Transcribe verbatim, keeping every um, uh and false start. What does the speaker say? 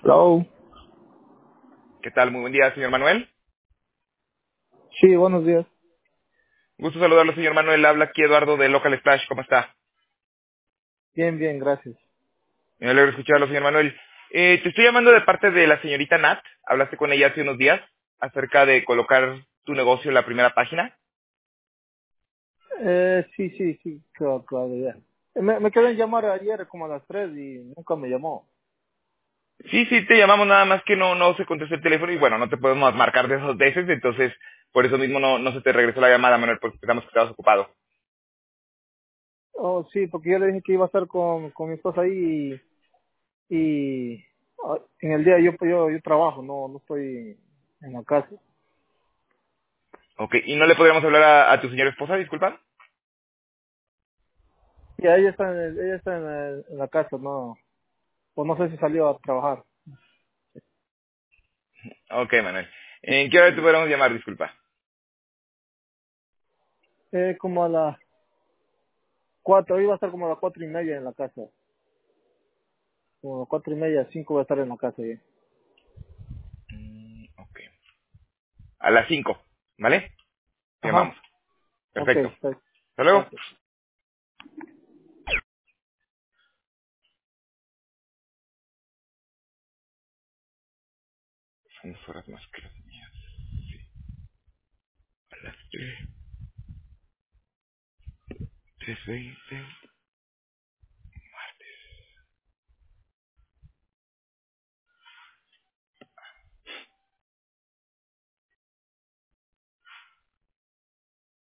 Hello. ¿Qué tal? Muy buen día, señor Manuel. Sí, buenos días. Gusto saludarlo, señor Manuel. Habla aquí Eduardo de Local Splash. ¿Cómo está? Bien, bien, gracias. Me alegro escucharlo, señor Manuel. Eh, te estoy llamando de parte de la señorita Nat. Hablaste con ella hace unos días acerca de colocar tu negocio en la primera página. Eh, sí, sí, sí, claro, claro, ya. Eh, Me, me quedé en llamar ayer como a las tres y nunca me llamó. Sí, sí, te llamamos nada más que no no se contestó el teléfono y bueno, no te podemos marcar de dos veces, entonces por eso mismo no, no se te regresó la llamada, Manuel, porque pensamos que estabas ocupado. Oh, sí, porque yo le dije que iba a estar con, con mi esposa ahí y, y ah, en el día yo, yo, yo trabajo, no, no estoy en la casa. Ok, ¿y no le podríamos hablar a, a tu señora esposa, disculpa? Y ella está en, el- ella está en, el- en la casa, no, o no sé si salió a trabajar. Ok, Manuel. ¿En qué hora te podríamos llamar, disculpa? Eh, como a las cuatro, iba a estar como a las cuatro y media en la casa. Como a las cuatro y media, cinco voy a estar en la casa ya. Mm, ok. A las cinco, ¿vale? Te Ajá, llamamos. ok, Perfecto. está bien. Hasta luego. Gracias. Son dos horas más que las mías. A las tres, tres veinte.